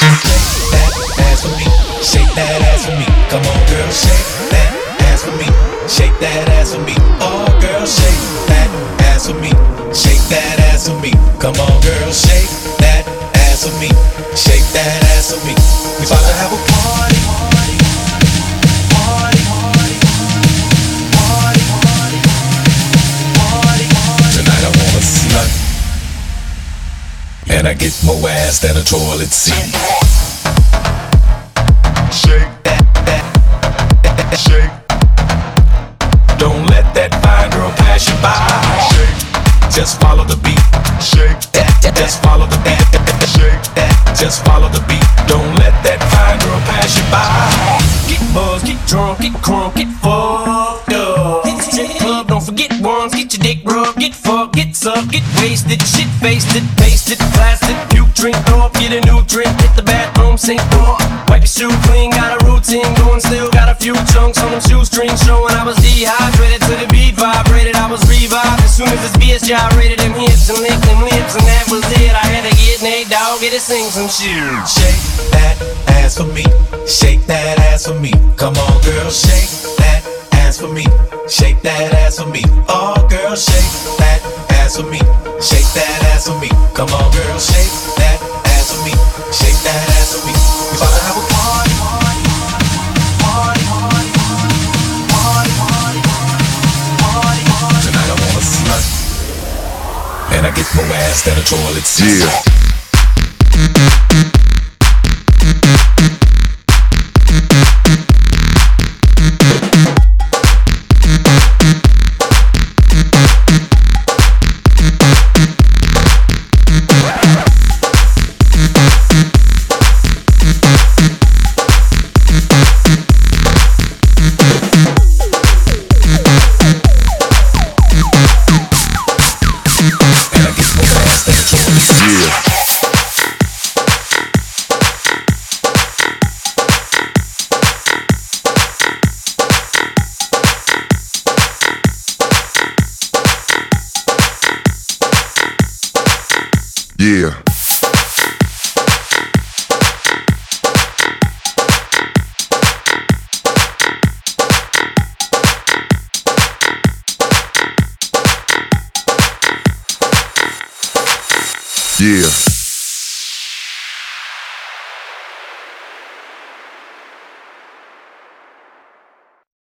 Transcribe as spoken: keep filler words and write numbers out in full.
ass for me, shake that ass for me. Come on, girl, shake that ass for me, shake that ass for me. Oh, girl, shake that ass for me, shake that ass for me. Come on, girl, shake that ass for me, shake that ass for me. We about to have a party, party, party, party, party, party, party, party. Tonight I wanna slut, and I get more ass than a toilet seat. Shake that, that, that, shake. Don't let that fine girl pass you by. Shake. Just follow the beat. Shake. Just follow the beat. Shake. Just follow the beat. Don't let that fine girl pass you by. Get buzzed, get drunk, get crunk, get fucked up. Hit the strip club, don't forget ones. Get your dick rubbed, get fucked, get sucked, get wasted, shit faced it, pasted, plastic, puke, drink up, get a new drink, hit the bathroom, sink up. Wipe your shoe clean, got a routine going, still got a few chunks on them shoestrings showing. I was dehydrated to the beat vibrated, I was revived as soon as this bitch gyrated them hips and licked them lips, and that was it. I had to get Nate Dogg, get to sing some shit. Shake that ass for me, shake that ass for me. Come on, girl, shake that ass for me, shake that ass for me. Oh, girl, shake that ass for me, shake that ass for me. Come on, girl, shake that ass for me, shake that ass for me. We about to have a party, party, party, party, party, party, party, party. Tonight I want a slut, and I get more ass than a toilet seat. Yeah. Yeah. Yeah.